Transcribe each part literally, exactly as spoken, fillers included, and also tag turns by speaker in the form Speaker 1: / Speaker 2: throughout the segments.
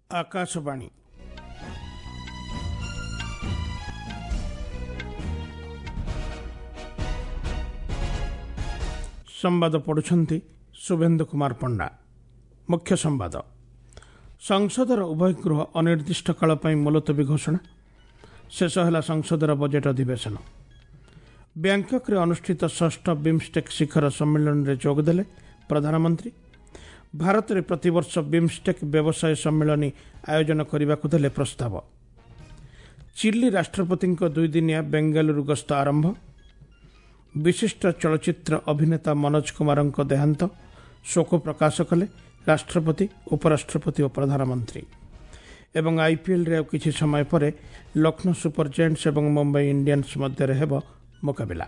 Speaker 1: आकाशवाणी संवाद पढ़ुछंती शुभेन्दु कुमार पंडा। मुख्य संवाद। संसदर उभय गृह अनिर्दिष्ट काल पर मुलतवी घोषणा। शेष है संसदर बजेट अधिवेशन। बैंकक रे अनुष्ठित षष्ठ बिम्स्टेक शिखर सम्मेलन में जोगदेले प्रधानमंत्री। भारत में प्रतिवर्ष बिम्स्टेक व्यवसाय सम्मेलन आयोजन करने को देले प्रस्ताव। चिली राष्ट्रपति दुई दिनिया बेंगालुरु गस्त आरंभ। विशिष्ट चलचित्र अभिनेता मनोज कुमार देहांत शोक प्रकाश कले राष्ट्रपति, उपराष्ट्रपति और प्रधानमंत्री। एवं आईपीएल रे किछि समय पर लखनऊ सुपर जायंट्स और मुंबई इंडियंस मध्य हेब मुकाबिला।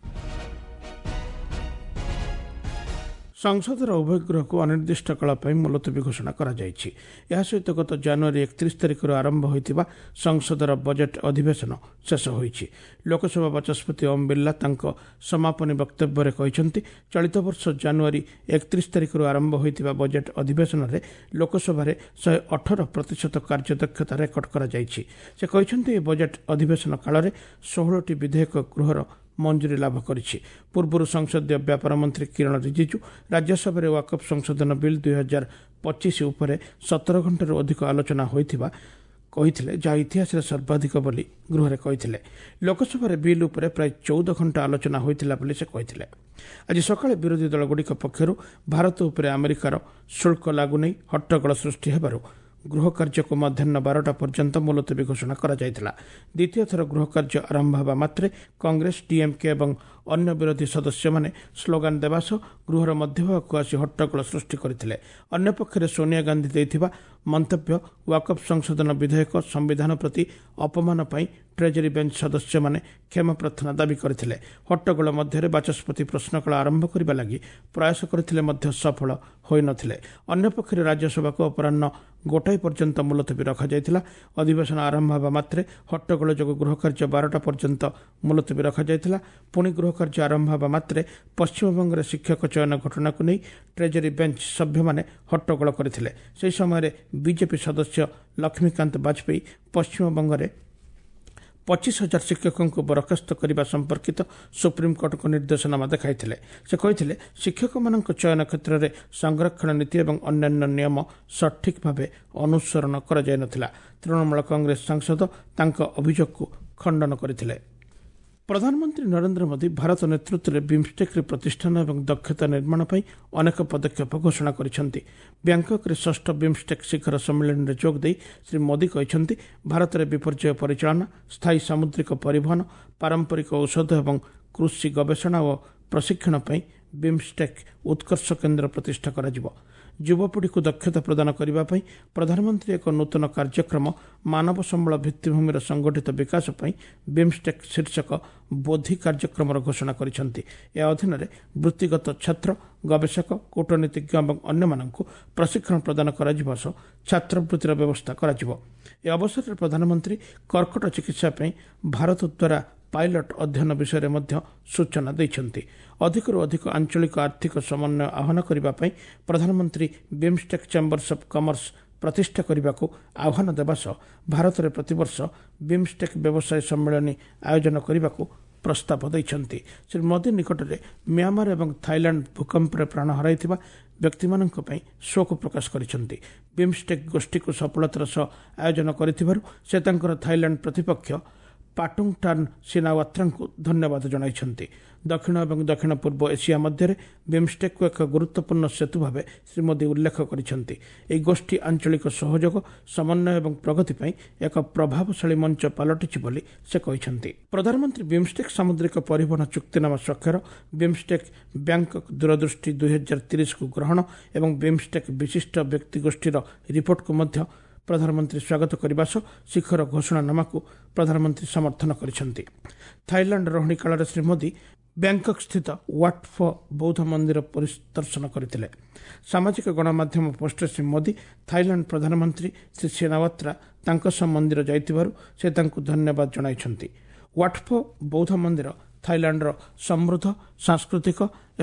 Speaker 1: संसदर उभय गृह को अनिर्दिष्ट काल पर मुलतवी घोषणा करा जायछि। यह सहित गत जनवरी एकतीस तारिख आरंभ होइतिबा संसदर बजेट अधिवेशन शेष होइछि। लोकसभा बाचस्पति ओम बिर्ला तांको समापनी वक्तव्य कहिसंति चलित वर्ष जनवरी एकतीस तारिख आरंभ होइतिबा बजेट अधिवेशन रे लोकसभा रे एक सौ अठारह प्रतिशत कार्यदक्षता रेकर्ड करा जायछि। से कहिसंति ए बजेट अधिवेशन काल रे सोलह टी विधेयक गृहर मंजूरी लाभ करिछि। पूर्व संसदीय व्यापार मंत्री किरण रिजिजू राज्यसभा वाकफ संशोधन बिल दुई हजार पच्चीस उपरे सतर घंटे अधिक आलोचना होइथिबा कहिथिले, जहा इतिहास सर्वाधिक बोली गृह कहिथिले। लोकसभा बिल उपरे प्राय चौदह घंटा आलोचना होइथिला बोली से कहिथिले। आज सकाळे विरोधी दलगुड़िक पक्षरु भारत उपरे अमेरिकार शुल्क लागू नहीं हट्टगोल सृष्टि हेबारु गृह कार्य को मध्याह्न बारटा पर्यंत मुलतवी घोषणा करा जायतिला। द्वितीय थर गृह कार्य आरंभ होगा मात्रे कांग्रेस, डीएमके और अन्य विरोधी सदस्य माने स्लोगान देवा सह गृहर मध्यभाग को आसी हट्टगोल सृष्टि करथिले। अन्य पक्षरे सोनिया गांधी देथिबा मंतव्य वाकफ संशोधन विधेयक संविधान प्रति अपमान पई ट्रेजरी बेंच सदस्य माने क्षमा प्रार्थना दाबी करथिले। हट्टगोल मध्य बाचस्पति प्रश्नकाल आरंभ करबा लागि प्रयास करथिले मध्य सफल होई नथिले। अन्य पक्षरे राज्यसभा को अपराह्न गोटाई पर्यंत मुलतवी रखा जायतिला। अधिवेशन आरंभ होगा मात्रे हट्टगोल जोग गृह कार्य बारटा पर्यंत मुलतवी रखा जायतिला। पुणी गृह कार्य आरंभ होगा मात्रे पश्चिमबंग शिक्षक चयन घटना को नहीं ट्रेजरी बेंच सभ्य माने हट्टगोल करथिले। से समय बीजेपी सदस्य लक्ष्मीकांत बाजपेयी पश्चिमबंग में पच्चीस हजार शिक्षकों को बरखास्त करने संपर्कित सुप्रीमकोर्ट को निर्देशनामा देखाई। से कही शिक्षक मान चयन क्षेत्र में संरक्षण नीति और अन्यान्य नियम सठिक भाव अनुसरण कर तृणमूल कांग्रेस सांसद तांको अभियोग को खंडन करथिले। प्रधानमंत्री नरेंद्र मोदी भारत नेतृत्व में बिम्स्टेक प्रतिष्ठान और दक्षता निर्माण पर अनेक पदक्षेप घोषणा करिसेंति। बैंकक रे षष्ठ बिम्स्टेक शिखर सम्मेलन में जोग दे श्री मोदी कहिसेंति भारत में विपर्यय परिचालना, स्थायी सामुद्रिक परिवहन, पारंपरिक औषध और कृषि गवेषणा और प्रशिक्षण पर बिम्स्टेक उत्कर्ष केन्द्र प्रतिष्ठा कराजिबो। युवपीढ़ी को दक्षता प्रदान करने प्रधानमंत्री एक नूतन कार्यक्रम मानव संबल भित्तिभूमि संगठित विकास पर बिम्स्टेक शीर्षक बोधि कार्यक्रम घोषणा करिसेंति। या अधीन वृत्तिगत छात्र, गवेषक, कूटनीतिज्ञ और अन्य मानक प्रशिक्षण प्रदान करा सह छात्रवृत्तिर व्यवस्था करा। ए अवसर में प्रधानमंत्री कर्कट चिकित्सा पर भारत द्वारा पायलट अध्ययन विषय में सूचना देइछन्ति। अधिकरू अधिक आंचलिक आर्थिक समन्वय आह्वान करने प्रधानमंत्री बिम्स्टेक चैम्बर्स ऑफ कॉमर्स प्रतिष्ठा करने को आह्वान देवा सह भारत में प्रतिवर्ष बिम्स्टेक व्यवसाय सम्मेलन आयोजन करने को प्रस्ताव देइछन्ति। श्री मोदी निकट में म्यांमार और थाईलैंड भूकंप प्राण हराई व्यक्ति मानक पई शोक प्रकाश करिसेंति। बिम्स्टेक गोष्ठी को सफलतार सह आयोजन करिथिबारु से तांकर थाईलैंड प्रतिपक्ष पाटुंगटान सिनावात्रा को धन्यवाद जणाइछन्ति। दक्षिण और दक्षिण पूर्व एशिया मध्य बिम्स्टेक को एक गुरुत्वपूर्ण सेतु भाव श्री मोदी उल्लेख करिसेंति। एही गोष्ठी आंचलिक सहयोग, समन्वय और प्रगति पर एक प्रभावशाली मंच पलटिछि बोली से कहिसेंति। प्रधानमंत्री बिम्स्टेक सामुद्रिक परिवहन चुक्तिनामा स्वाक्षर, बिम्स्टेक बैंकक दूरदृष्टि दुई हजार तीस को ग्रहण और बिम्स्टेक विशिष्ट व्यक्ति गोष्ठीर रिपोर्ट को मध्य प्रधानमंत्री स्वागत करने सह शिखर घोषणानामा को प्रधानमंत्री समर्थन करिसेंति। थाईलैंड रहणी काल श्री मोदी बैंकक स्थित वाट फो बौद्ध मंदिर परिदर्शन करथिले। सामाजिक गणमाध्यम पोस्ट श्री मोदी थाईलैंड प्रधानमंत्री श्री सेनावात्रा तांको सह मंदिर जाइतिबारु से तांको धन्यवाद जणाइछन्ति। वाट फो बौद्ध मंदिर थाईलैंडर समृद्ध सांस्कृतिक एवं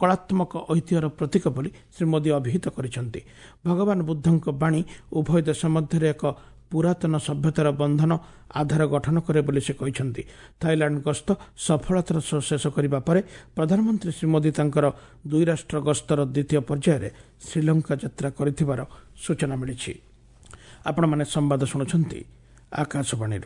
Speaker 1: କଳାତ୍ମକ ଐତିହ୍ୟର ପ୍ରତୀକ ବୋଲି ଶ୍ରୀ ମୋଦି ଅଭିହିତ କରିଛନ୍ତି। ଭଗବାନ ବୁଦ୍ଧଙ୍କ ବାଣୀ ଉଭୟ ଦେଶ ମଧ୍ୟରେ ଏକ ପୁରାତନ ସଭ୍ୟତାର ବନ୍ଧନ ଆଧାର ଗଠନ କରେ ବୋଲି ସେ କହିଛନ୍ତି। ଥାଇଲାଣ୍ଡ ଗସ୍ତ ସଫଳତାର ସହ ଶେଷ କରିବା ପରେ ପ୍ରଧାନମନ୍ତ୍ରୀ ଶ୍ରୀ ମୋଦି ତାଙ୍କର ଦୁଇ ରାଷ୍ଟ୍ର ଗସ୍ତର ଦ୍ୱିତୀୟ ପର୍ଯ୍ୟାୟରେ ଶ୍ରୀଲଙ୍କା ଯାତ୍ରା କରିଥିବାର ସୂଚନା ମିଳିଛି। ଆପଣମାନେ ସମ୍ବାଦ ଶୁଣୁଛନ୍ତି ଆକାଶବାଣୀରୁ।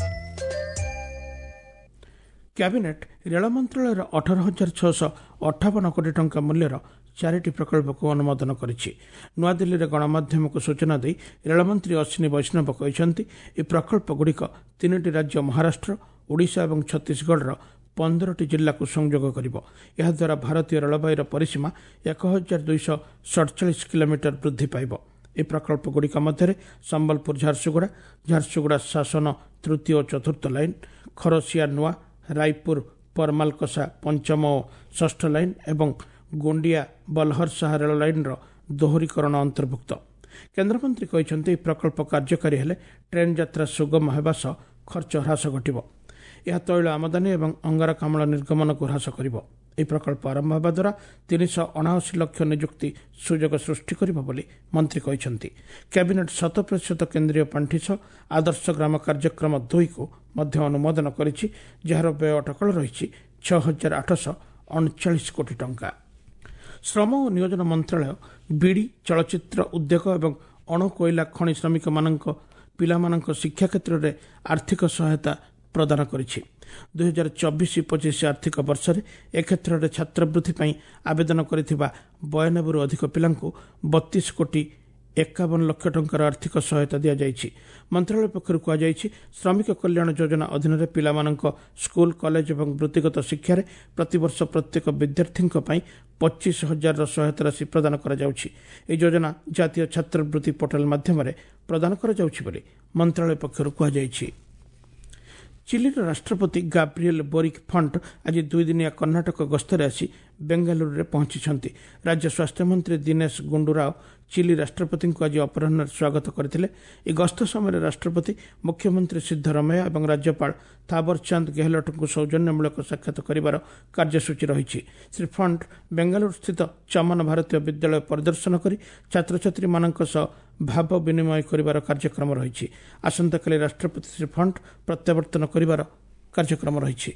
Speaker 1: କ୍ୟାବିନେଟ୍ ରେଳ ମନ୍ତ୍ରଣାଳୟର ଅଠର ହଜାର ଛଅଶହ ଅଠାବନ କୋଟି ଟଙ୍କା ମୂଲ୍ୟର ଚାରିଟି ପ୍ରକଳ୍ପକୁ ଅନୁମୋଦନ କରିଛି। ନୂଆଦିଲ୍ଲୀରେ ଗଣମାଧ୍ୟମକୁ ସୂଚନା ଦେଇ ରେଳମନ୍ତ୍ରୀ ଅଶ୍ୱିନୀ ବୈଷ୍ଣବ କହିଛନ୍ତି, ଏହି ପ୍ରକଳ୍ପଗୁଡ଼ିକ ତିନିଟି ରାଜ୍ୟ ମହାରାଷ୍ଟ୍ର, ଓଡ଼ିଶା ଏବଂ ଛତିଶଗଡ଼ର ପନ୍ଦରଟି ଜିଲ୍ଲାକୁ ସଂଯୋଗ କରିବ। ଏହାଦ୍ୱାରା ଭାରତୀୟ ରେଳବାଇର ପରିସୀମା ଏକ ହଜାର ଦୁଇଶହ ସଡ଼ଚାଳିଶ କିଲୋମିଟର ବୃଦ୍ଧି ପାଇବ। ଏହି ପ୍ରକଳ୍ପଗୁଡ଼ିକ ମଧ୍ୟରେ ସମ୍ବଲପୁର ଝାରସୁଗୁଡ଼ା, ଝାରସୁଗୁଡ଼ା ଶାସନ ତୃତୀୟ ଓ ଚତୁର୍ଥ ଲାଇନ୍, ଖରସିଆ ନୂଆ, ରାୟପୁର ପରମାଲକସା ପଞ୍ଚମ ଓ ଷଷ୍ଠ ଲାଇନ୍ ଏବଂ ଗୋଣ୍ଡିଆ ବଲହର ସାହା ରେଳ ଲାଇନ୍ର ଦୋହରୀକରଣ ଅନ୍ତର୍ଭୁକ୍ତ। କେନ୍ଦ୍ରମନ୍ତ୍ରୀ କହିଛନ୍ତି, ଏହି ପ୍ରକଳ୍ପ କାର୍ଯ୍ୟକାରୀ ହେଲେ ଟ୍ରେନ୍ ଯାତ୍ରା ସୁଗମ ହେବା ସହ ଖର୍ଚ୍ଚ ହ୍ରାସ ଘଟିବ। ଏହା ତୈଳ ଆମଦାନୀ ଏବଂ ଅଙ୍ଗାରକାମ୍ଳ ନିର୍ଗମନକୁ ହ୍ରାସ କରିବ। ଏହି ପ୍ରକଳ୍ପ ଆରମ୍ଭ ହେବା ଦ୍ୱାରା ତିନିଶହ ଅଣାଅଶୀ ଲକ୍ଷ ନିଯୁକ୍ତି ସୁଯୋଗ ସୃଷ୍ଟି କରିବ ବୋଲି ମନ୍ତ୍ରୀ କହିଛନ୍ତି। କ୍ୟାବିନେଟ୍ ଶତ ପ୍ରତିଶତ କେନ୍ଦ୍ରୀୟ ପାଣ୍ଠି ସହ ଆଦର୍ଶ ଗ୍ରାମ କାର୍ଯ୍ୟକ୍ରମ ଦୁଇକୁ ମଧ୍ୟ ଅନୁମୋଦନ କରିଛି, ଯାହାର ବ୍ୟୟ ଅଟକଳ ରହିଛି ଛଅ ହଜାର ଆଠଶହ ଅଣଚାଳିଶ କୋଟି ଟଙ୍କା। ଶ୍ରମ ଓ ନିୟୋଜନ ମନ୍ତ୍ରଣାଳୟ ବିଡ଼ି, ଚଳଚ୍ଚିତ୍ର ଉଦ୍ୟୋଗ ଏବଂ ଅଣକୋଇଲା ଖଣି ଶ୍ରମିକମାନଙ୍କ ପିଲାମାନଙ୍କ ଶିକ୍ଷା କ୍ଷେତ୍ରରେ ଆର୍ଥିକ ସହାୟତା ପ୍ରଦାନ କରିଛି। ଦୁଇ ହଜାର ଚବିଶ ପଚିଶ ଆର୍ଥିକ ବର୍ଷରେ ଏ କ୍ଷେତ୍ରରେ ଛାତ୍ରବୃତ୍ତି ପାଇଁ ଆବେଦନ କରିଥିବା ବୟାନବେରୁ ଅଧିକ ପିଲାଙ୍କୁ ବତିଶ କୋଟି ଏକାବନ ଲକ୍ଷ ଟଙ୍କାର ଆର୍ଥିକ ସହାୟତା ଦିଆଯାଇଛି। ମନ୍ତ୍ରଣାଳୟ ପକ୍ଷରୁ କୁହାଯାଇଛି, ଶ୍ରମିକ କଲ୍ୟାଣ ଯୋଜନା ଅଧୀନରେ ପିଲାମାନଙ୍କ ସ୍କୁଲ, କଲେଜ ଏବଂ ବୃତ୍ତିଗତ ଶିକ୍ଷାରେ ପ୍ରତିବର୍ଷ ପ୍ରତ୍ୟେକ ବିଦ୍ୟାର୍ଥୀଙ୍କ ପାଇଁ ପଚିଶ ହଜାରର ସହାୟତା ରାଶି ପ୍ରଦାନ କରାଯାଉଛି। ଏହି ଯୋଜନା ଜାତୀୟ ଛାତ୍ରବୃତ୍ତି ପୋର୍ଟାଲ ମାଧ୍ୟମରେ ପ୍ରଦାନ କରାଯାଉଛି ବୋଲି ମନ୍ତ୍ରଣାଳୟ ପକ୍ଷରୁ କୁହାଯାଇଛି। ଚିଲିର ରାଷ୍ଟ୍ରପତି ଗାବ୍ରିଏଲ୍ ବୋରିକ୍ ଫଣ୍ଟ ଆଜି ଦୁଇଦିନିଆ କର୍ଣ୍ଣାଟକ ଗସ୍ତରେ ଆସି ବେଙ୍ଗାଲୁରୁରେ ପହଞ୍ଚିଛନ୍ତି। ରାଜ୍ୟ ସ୍ୱାସ୍ଥ୍ୟମନ୍ତ୍ରୀ ଦିନେଶ ଗୁଣ୍ଡୁରାଓ ଚିଲି ରାଷ୍ଟ୍ରପତିଙ୍କୁ ଆଜି ଅପରାହ୍ନରେ ସ୍ୱାଗତ କରିଥିଲେ। ଏହି ଗସ୍ତ ସମୟରେ ରାଷ୍ଟ୍ରପତି, ମୁଖ୍ୟମନ୍ତ୍ରୀ ସିଦ୍ଧରମୟା ଏବଂ ରାଜ୍ୟପାଳ ଥାବରଚାନ୍ଦ ଗେହଲଟଙ୍କୁ ସୌଜନ୍ୟମୂଳକ ସାକ୍ଷାତ କରିବାର କାର୍ଯ୍ୟସୂଚୀ ରହିଛି। ଶ୍ରୀ ଫଣ୍ଟ ବେଙ୍ଗାଲୁରୁସ୍ଥିତ ଚମନ ଭାରତୀୟ ବିଦ୍ୟାଳୟ ପରିଦର୍ଶନ କରି ଛାତ୍ରଛାତ୍ରୀମାନଙ୍କ ସହ ଭାବ ବିନିମୟ କରିବାର କାର୍ଯ୍ୟକ୍ରମ ରହିଛି। ଆସନ୍ତାକାଲି ରାଷ୍ଟ୍ରପତି ଶ୍ରୀ ଫଣ୍ଟ ପ୍ରତ୍ୟାବର୍ତ୍ତନ କରିବାର କାର୍ଯ୍ୟକ୍ରମ ରହିଛି।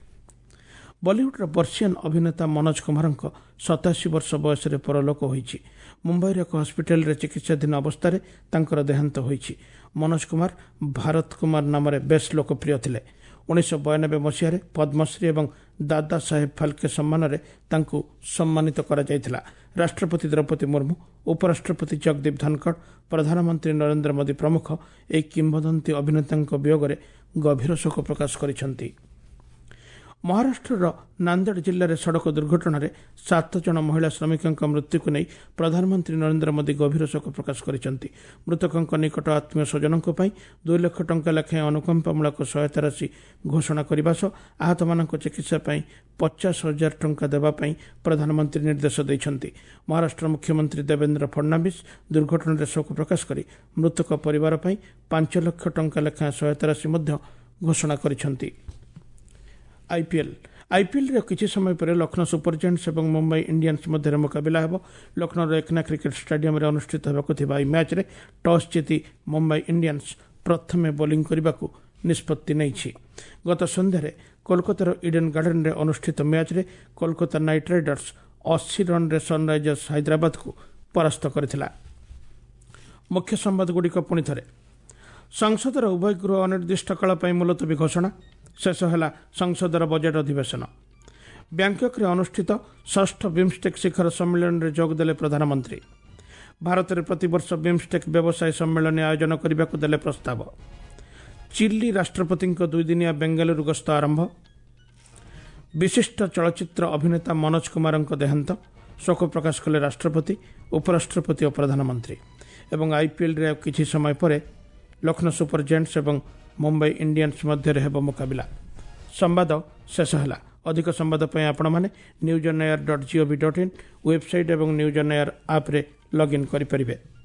Speaker 1: ବଲିଉଡ୍ର ବର୍ଷିଆନ୍ ଅଭିନେତା ମନୋଜ କୁମାରଙ୍କ ସତାଅଶୀ ବର୍ଷ ବୟସରେ ପରଲୋକ ହୋଇଛି। ମୁମ୍ବାଇର ଏକ ହସ୍ପିଟାଲରେ ଚିକିତ୍ସାଧୀନ ଅବସ୍ଥାରେ ତାଙ୍କର ଦେହାନ୍ତ ହୋଇଛି। ମନୋଜ କୁମାର ଭାରତ କୁମାର ନାମରେ ବେଶ୍ ଲୋକପ୍ରିୟ ଥିଲେ। ଉଣେଇଶହ ବୟାନବେ ମସିହାରେ ପଦ୍ମଶ୍ରୀ ଏବଂ ଦାଦା ସାହେବ ଫାଲ୍କେ ସମ୍ମାନରେ ତାଙ୍କୁ ସମ୍ମାନିତ କରାଯାଇଥିଲା। ରାଷ୍ଟ୍ରପତି ଦ୍ରୌପଦୀ ମୁର୍ମୁ, ଉପରାଷ୍ଟ୍ରପତି ଜଗଦୀପ ଧନଖଡ଼, ପ୍ରଧାନମନ୍ତ୍ରୀ ନରେନ୍ଦ୍ର ମୋଦି ପ୍ରମୁଖ ଏହି କିମ୍ବଦନ୍ତୀ ଅଭିନେତାଙ୍କ ବିୟୋଗରେ ଗଭୀର ଶୋକ ପ୍ରକାଶ କରିଛନ୍ତି। ମହାରାଷ୍ଟ୍ରର ନାନ୍ଦେଡ ଜିଲ୍ଲାରେ ସଡ଼କ ଦୁର୍ଘଟଣାରେ ସାତ ଜଣ ମହିଳା ଶ୍ରମିକଙ୍କ ମୃତ୍ୟୁକୁ ନେଇ ପ୍ରଧାନମନ୍ତ୍ରୀ ନରେନ୍ଦ୍ର ମୋଦି ଗଭୀର ଶୋକ ପ୍ରକାଶ କରିଛନ୍ତି। ମୃତକଙ୍କ ନିକଟ ଆତ୍ମୀୟ ସ୍ୱଜନଙ୍କ ପାଇଁ ଦୁଇ ଲକ୍ଷ ଟଙ୍କା ଲେଖାଏଁ ଅନୁକମ୍ପାମୂଳକ ସହାୟତା ରାଶି ଘୋଷଣା କରିବା ସହ ଆହତମାନଙ୍କ ଚିକିତ୍ସା ପାଇଁ ପଚାଶ ହଜାର ଟଙ୍କା ଦେବା ପାଇଁ ପ୍ରଧାନମନ୍ତ୍ରୀ ନିର୍ଦ୍ଦେଶ ଦେଇଛନ୍ତି। ମହାରାଷ୍ଟ୍ର ମୁଖ୍ୟମନ୍ତ୍ରୀ ଦେବେନ୍ଦ୍ର ଫଡନାବିସ୍ ଦୁର୍ଘଟଣାରେ ଶୋକ ପ୍ରକାଶ କରି ମୃତକ ପରିବାର ପାଇଁ ପାଞ୍ଚ ଲକ୍ଷ ଟଙ୍କା ଲେଖାଏଁ ସହାୟତା ରାଶି ମଧ୍ୟ ଘୋଷଣା କରିଛନ୍ତି। ଆଇପିଏଲ୍ ଆଇପିଏଲ୍ରେ କିଛି ସମୟ ପରେ ଲକ୍ଷ୍ନୌ ସୁପର ଜାଏଣ୍ଟସ୍ ଏବଂ ମୁମ୍ବାଇ ଇଣ୍ଡିଆନ୍ସ ମଧ୍ୟରେ ମୁକାବିଲା ହେବ। ଲକ୍ଷ୍ନୌର ଏକନା କ୍ରିକେଟ୍ ଷ୍ଟାଡିୟମରେ ଅନୁଷ୍ଠିତ ହେବାକୁ ଥିବା ଏହି ମ୍ୟାଚ୍ରେ ଟସ୍ ଜିତି ମୁମ୍ବାଇ ଇଣ୍ଡିଆନ୍ସ ପ୍ରଥମେ ବୋଲିଂ କରିବାକୁ ନିଷ୍ପତ୍ତି ନେଇଛି। ଗତ ସନ୍ଧ୍ୟାରେ କୋଲକାତାର ଇଡେନ୍ ଗାର୍ଡେନ୍ରେ ଅନୁଷ୍ଠିତ ମ୍ୟାଚ୍ରେ କୋଲକାତା ନାଇଟ୍ ରାଇଡର୍ସ ଅଶୀ ରନ୍ରେ ସନ୍ରାଇଜର୍ସ ହାଇଦ୍ରାବାଦକୁ ପରାସ୍ତ କରିଥିଲା। ମୁଖ୍ୟ ସମ୍ବାଦଗୁଡ଼ିକ ପୁଣି ଥରେ। ସଂସଦର ଉଭୟ ଗୃହ ଅନିର୍ଦ୍ଦିଷ୍ଟ କାଳ ପାଇଁ ମୁଲତବୀ ଘୋଷଣା। ଶେଷ ହେଲା ସଂସଦର ବଜେଟ୍ ଅଧିବେଶନ। ବ୍ୟାଙ୍କକ୍ରେ ଅନୁଷ୍ଠିତ ଷଷ୍ଠ ବିମ୍ଷ୍ଟେକ୍ ଶିଖର ସମ୍ମିଳନୀରେ ଯୋଗଦେଲେ ପ୍ରଧାନମନ୍ତ୍ରୀ। ଭାରତରେ ପ୍ରତିବର୍ଷ ବିମ୍ଷ୍ଟେକ୍ ବ୍ୟବସାୟ ସମ୍ମିଳନୀ ଆୟୋଜନ କରିବାକୁ ଦେଲେ ପ୍ରସ୍ତାବ। ଚିଲି ରାଷ୍ଟ୍ରପତିଙ୍କ ଦୁଇଦିନିଆ ବେଙ୍ଗାଲୁରୁ ଗସ୍ତ ଆରମ୍ଭ। ବିଶିଷ୍ଟ ଚଳଚ୍ଚିତ୍ର ଅଭିନେତା ମନୋଜ କୁମାରଙ୍କ ଦେହାନ୍ତ, ଶୋକ ପ୍ରକାଶ କଲେ ରାଷ୍ଟ୍ରପତି, ଉପରାଷ୍ଟ୍ରପତି ଓ ପ୍ରଧାନମନ୍ତ୍ରୀ। ଏବଂ ଆଇପିଏଲ୍ରେ ଆଉ କିଛି ସମୟ ପରେ ଲକ୍ଷ୍ନୌ ସୁପର ଜାଏଣ୍ଟସ୍ ଏବଂ ମୁମ୍ବାଇ ଇଣ୍ଡିଆନ୍ସ ମଧ୍ୟରେ ହେବ ମୁକାବିଲା। ସମ୍ବାଦ ଶେଷ ହେଲା। ଅଧିକ ସମ୍ବାଦ ପାଇଁ ଆପଣମାନେ news on air dot gov dot in website ଏବଂ ନ୍ୟୁଜ୍ ଅନ୍ ଏୟାର ଆପ୍ରେ ଲଗ୍ଇନ୍ କରିପାରିବେ।